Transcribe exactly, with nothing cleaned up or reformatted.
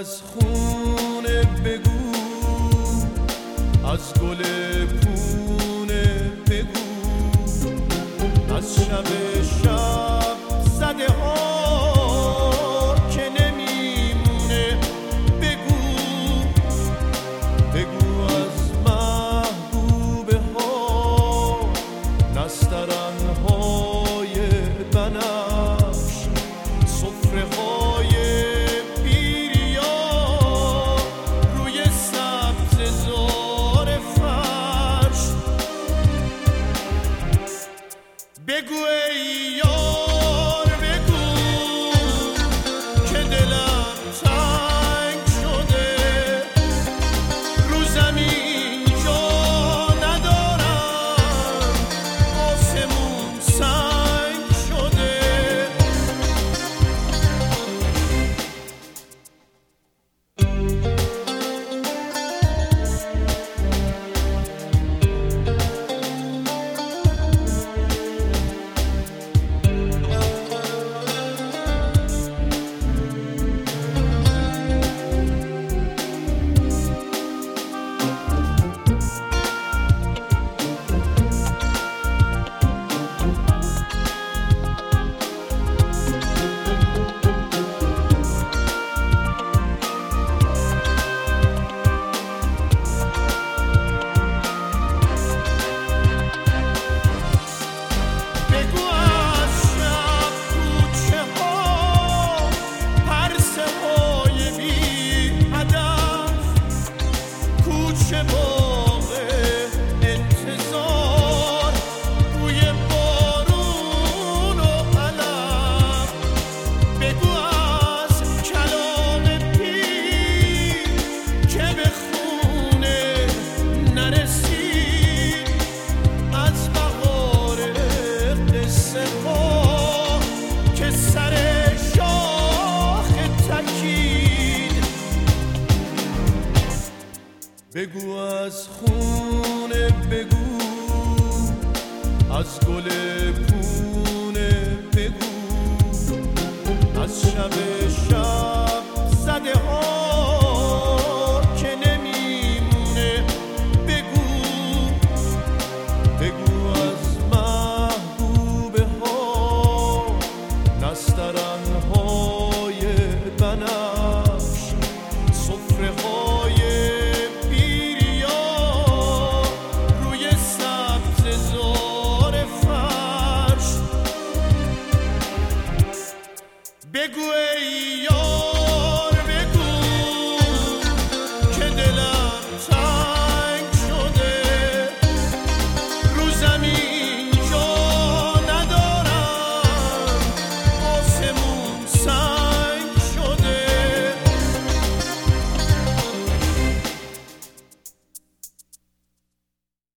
از خونه بگو، از گل پونه بگو، از شب شب زده ها که نمیمونه بگو، بگو از محبوبه ها نسترن های بنفش، سفره های بیریا روی سبز زار فرش، بگو ای یار بگو که دلم تنگ شده، رو زمین جا ندارم، آسمون سنگ شده. بگو از خونه بگو، از گل پونه بگو، از شب شب زده ها که نمیمونه بگو، بگو از محبوبه ها نسترن ها